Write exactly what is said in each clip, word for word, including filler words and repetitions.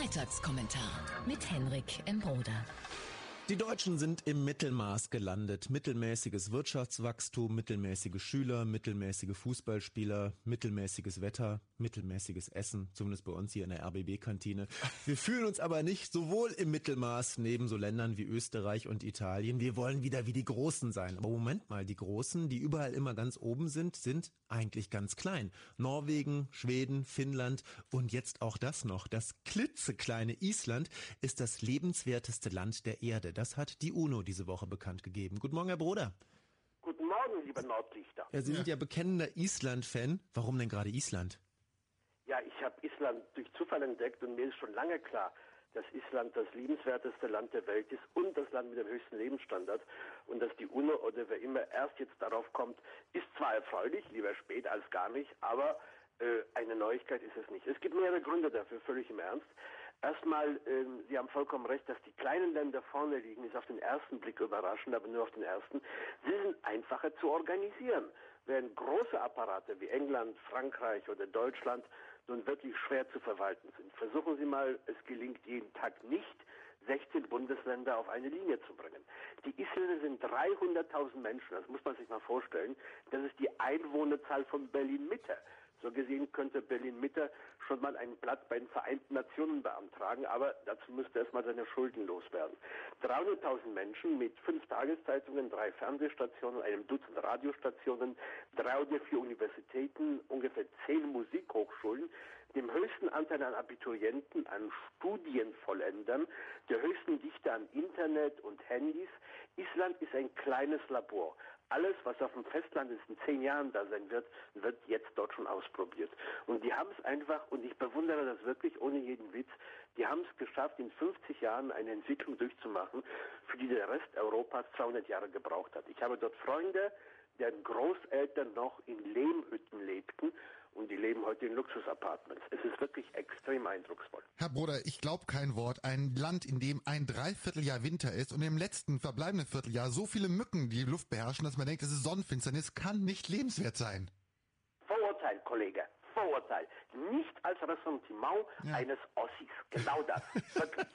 Freitagskommentar mit Henrik Embroder. Die Deutschen sind im Mittelmaß gelandet. Mittelmäßiges Wirtschaftswachstum, mittelmäßige Schüler, mittelmäßige Fußballspieler, mittelmäßiges Wetter, mittelmäßiges Essen, zumindest bei uns hier in der R B B-Kantine. Wir fühlen uns aber nicht so wohl im Mittelmaß neben so Ländern wie Österreich und Italien. Wir wollen wieder wie die Großen sein. Aber Moment mal, die Großen, die überall immer ganz oben sind, sind eigentlich ganz klein. Norwegen, Schweden, Finnland und jetzt auch das noch. Das klitzekleine Island ist das lebenswerteste Land der Erde. Das hat die UNO diese Woche bekannt gegeben. Guten Morgen, Herr Broder. Guten Morgen, lieber Nordlichter. Ja, Sie ja. sind ja bekennender Island-Fan. Warum denn gerade Island? Ja, ich habe Island durch Zufall entdeckt und mir ist schon lange klar, dass Island das liebenswerteste Land der Welt ist und das Land mit dem höchsten Lebensstandard. Und dass die UNO oder wer immer erst jetzt darauf kommt, ist zwar erfreulich, lieber spät als gar nicht, aber äh, eine Neuigkeit ist es nicht. Es gibt mehrere Gründe dafür, völlig im Ernst. Erstmal, ähm, Sie haben vollkommen recht, dass die kleinen Länder vorne liegen, ist auf den ersten Blick überraschend, aber nur auf den ersten. Sie sind einfacher zu organisieren. Während große Apparate wie England, Frankreich oder Deutschland nun wirklich schwer zu verwalten sind. Versuchen Sie mal, es gelingt jeden Tag nicht, sechzehn Bundesländer auf eine Linie zu bringen. Die Isländer sind dreihunderttausend Menschen, das muss man sich mal vorstellen. Das ist die Einwohnerzahl von Berlin-Mitte. So gesehen könnte Berlin-Mitte schon mal einen Platz bei den Vereinten Nationen beantragen, aber dazu müsste erstmal seine Schulden loswerden. dreihunderttausend Menschen mit fünf Tageszeitungen, drei Fernsehstationen, einem Dutzend Radiostationen, drei oder vier Universitäten, ungefähr zehn Musikhochschulen, dem höchsten Anteil an Abiturienten, an Studienvollendern, der höchsten Dichte an Internet und Handys. Island ist ein kleines Labor. Alles, was auf dem Festland ist, in zehn Jahren da sein wird, wird jetzt dort schon ausprobiert. Und die haben es einfach, und ich bewundere das wirklich ohne jeden Witz, die haben es geschafft, in fünfzig Jahren eine Entwicklung durchzumachen, für die der Rest Europas zweihundert Jahre gebraucht hat. Ich habe dort Freunde, deren Großeltern noch in Lehmhütten lebten und die leben heute in Luxusapartments. Es ist wirklich extrem eindrucksvoll. Herr Broder, ich glaube kein Wort. Ein Land, in dem ein Dreivierteljahr Winter ist und im letzten verbleibenden Vierteljahr so viele Mücken die Luft beherrschen, dass man denkt, es ist Sonnenfinsternis, kann nicht lebenswert sein. Vorurteil, Kollege. Vorurteil. Nicht als Ressentiment ja. eines Ossis. Genau das. Wirklich.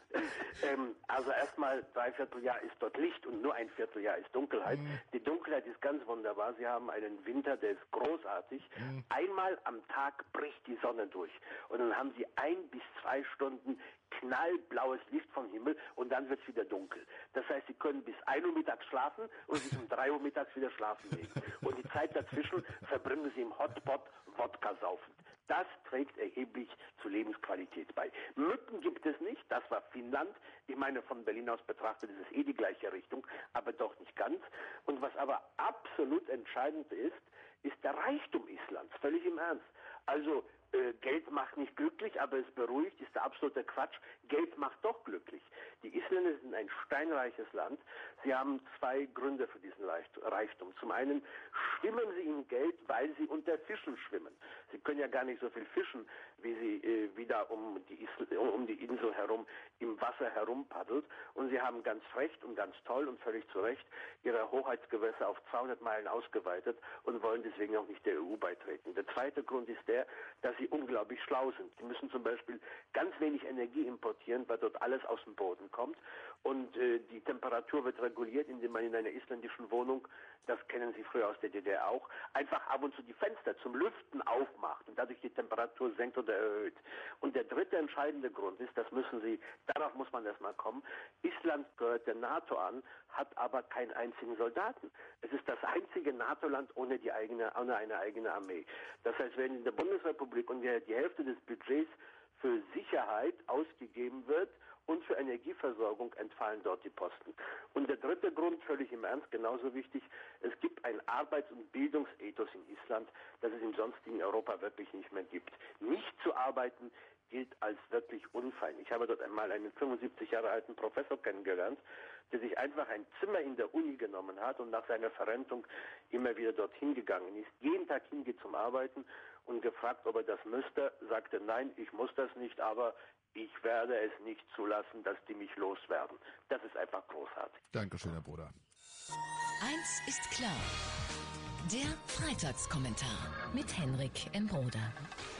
ähm, also erstmal, Dreivierteljahr ist dort Licht und nur ein Vierteljahr ist Dunkelheit. Mhm. Die Dunkelheit ist ganz wunderbar. Sie haben einen Winter, der ist großartig. Mhm. Einmal am Tag bricht die Sonne durch. Und dann haben Sie ein bis zwei Stunden knallblaues Licht vom Himmel und dann wird es wieder dunkel. Das heißt, Sie können bis ein Uhr mittags schlafen und sich um drei Uhr mittags wieder schlafen legen. Und die Zeit dazwischen verbringen Sie im Hotspot Wodka saufend. Das trägt erheblich zur Lebensqualität bei. Mücken gibt es nicht, das war Finnland. Ich meine, von Berlin aus betrachtet ist es eh die gleiche Richtung, aber doch nicht ganz. Und was aber absolut entscheidend ist, ist der Reichtum Islands, völlig im Ernst. Also äh, Geld macht nicht glücklich, aber es beruhigt, ist der absolute Quatsch. Geld macht doch glücklich. Die Isländer sind ein steinreiches Land. Sie haben zwei Gründe für diesen Reichtum. Zum einen schwimmen sie in Geld, weil sie unter Fischen schwimmen. Sie können ja gar nicht so viel fischen, wie sie äh, wieder um die, Isl- um die Insel herum im Wasser herumpaddelt. Und sie haben ganz recht und ganz toll und völlig zu Recht ihre Hoheitsgewässer auf zweihundert Meilen ausgeweitet und wollen deswegen auch nicht der E U beitreten. Der zweite Grund ist der, dass sie unglaublich schlau sind. Sie müssen zum Beispiel ganz wenig Energie importieren, weil dort alles aus dem Boden kommt. Und äh, die Temperatur wird reguliert, indem man in einer isländischen Wohnung, das kennen Sie früher aus der D D R auch, einfach ab und zu die Fenster zum Lüften aufmacht und dadurch die Temperatur senkt oder erhöht. Und der dritte entscheidende Grund ist, das müssen Sie, darauf muss man erstmal kommen, Island gehört der NATO an, hat aber keinen einzigen Soldaten. Es ist das einzige NATO-Land ohne die eigene, ohne eine eigene Armee. Das heißt, wenn in der Bundesrepublik ungefähr die Hälfte des Budgets für Sicherheit ausgegeben wird und für Energieversorgung, entfallen dort die Posten. Und der dritte Grund, völlig im Ernst, genauso wichtig, es gibt ein Arbeits- und Bildungsethos in Island, das es im sonstigen Europa wirklich nicht mehr gibt. Nicht zu arbeiten gilt als wirklich unfein. Ich habe dort einmal einen fünfundsiebzig Jahre alten Professor kennengelernt, der sich einfach ein Zimmer in der Uni genommen hat und nach seiner Verrentung immer wieder dorthin gegangen ist, jeden Tag hingeht zum Arbeiten und gefragt, ob er das müsste, sagte, nein, ich muss das nicht, aber ich werde es nicht zulassen, dass die mich loswerden. Das ist einfach großartig. Dankeschön, Herr Broder. Eins ist klar. Der Freitagskommentar mit Henrik Embroder.